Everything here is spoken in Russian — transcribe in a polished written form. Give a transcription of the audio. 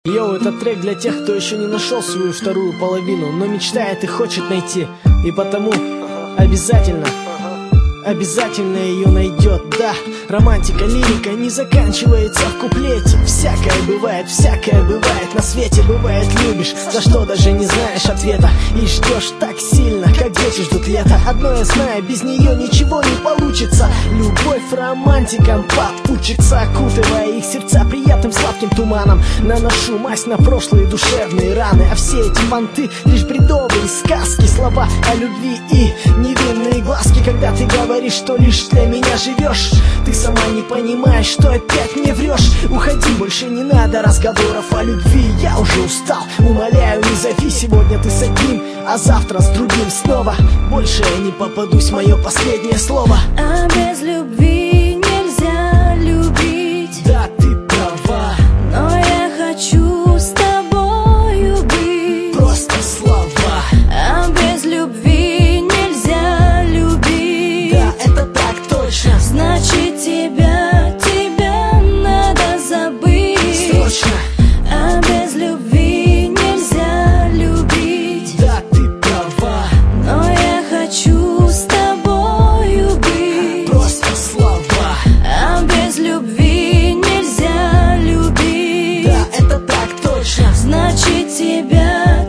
Йоу, это трек для тех, кто еще не нашел свою вторую половину, но мечтает и хочет найти, и потому обязательно ее найдет. Да, романтика, лирика не заканчивается в куплете. Всякое бывает на свете. Бывает любишь, за что даже не знаешь ответа, и ждешь так сильно, как дети ждут лета. Одно я знаю, без нее ничего не получится. Любовь романтикам попутчица, окутывая их сердца приятным сладким туманом. Наношу мазь на прошлые душевные раны, а все эти понты лишь бредовые сказки. Слова о любви и невинные глазки. Когда ты говоришь, что лишь для меня живешь, ты сама не понимаешь, что опять мне врешь. Уходи, больше не надо разговоров о любви. Я уже устал, умоляю, не зови. Сегодня ты с одним, а завтра с другим снова. Больше я не попадусь, мое последнее слово. А без любви нельзя любить. Да, ты права, но я хочу с тобою быть. просто слова. А без любви нельзя любить. Да, это так точно. Значит тебя надо забыть. Срочно. А без любви нельзя любить. Да, ты права, но я хочу с тобою быть. просто слова. А без любви нельзя любить. Да, это так точно. Значит тебя